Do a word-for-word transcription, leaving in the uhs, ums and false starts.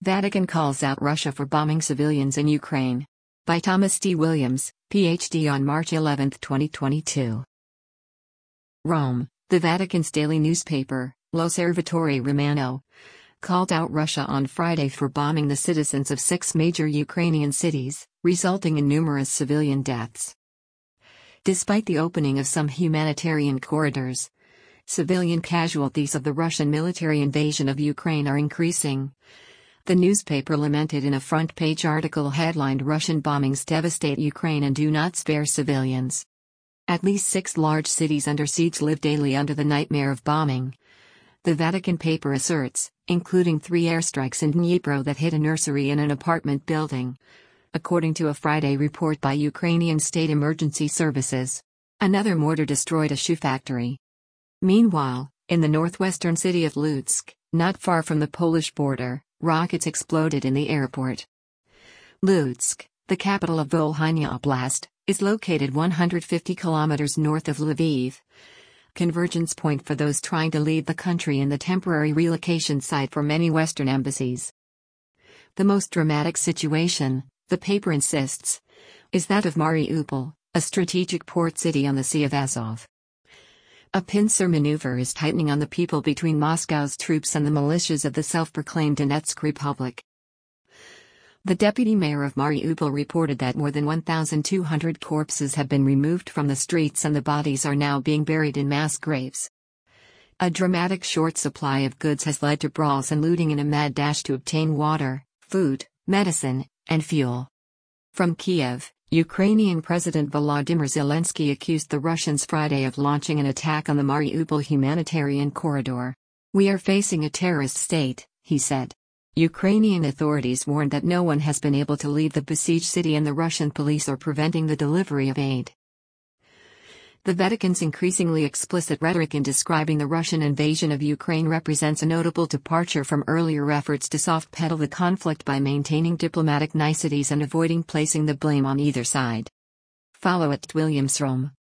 Vatican calls out Russia for bombing civilians in Ukraine. By Thomas D. Williams, P H D on March eleventh, twenty twenty-two. Rome, the Vatican's daily newspaper, L'Osservatore Romano, called out Russia on Friday for bombing the citizens of six major Ukrainian cities, resulting in numerous civilian deaths. Despite the opening of some humanitarian corridors, civilian casualties of the Russian military invasion of Ukraine are increasing. The newspaper lamented in a front-page article headlined "Russian bombings devastate Ukraine and do not spare civilians." At least six large cities under siege live daily under the nightmare of bombing. The Vatican paper asserts, including three airstrikes in Dnipro that hit a nursery and an apartment building, according to a Friday report by Ukrainian State Emergency Services. Another mortar destroyed a shoe factory. Meanwhile, in the northwestern city of Lutsk, not far from the Polish border, rockets exploded in the airport. Lutsk, the capital of Volhynia Oblast, is located one hundred fifty kilometers north of Lviv, convergence point for those trying to leave the country and the temporary relocation site for many Western embassies. The most dramatic situation, the paper insists, is that of Mariupol, a strategic port city on the Sea of Azov. A pincer maneuver is tightening on the people between Moscow's troops and the militias of the self-proclaimed Donetsk Republic. The deputy mayor of Mariupol reported that more than one thousand two hundred corpses have been removed from the streets and the bodies are now being buried in mass graves. A dramatic short supply of goods has led to brawls and looting in a mad dash to obtain water, food, medicine, and fuel. From Kiev, Ukrainian President Volodymyr Zelensky accused the Russians Friday of launching an attack on the Mariupol humanitarian corridor. "We are facing a terrorist state," he said. Ukrainian authorities warned that no one has been able to leave the besieged city and the Russian police are preventing the delivery of aid. The Vatican's increasingly explicit rhetoric in describing the Russian invasion of Ukraine represents a notable departure from earlier efforts to soft-pedal the conflict by maintaining diplomatic niceties and avoiding placing the blame on either side. Follow at Williams Rome.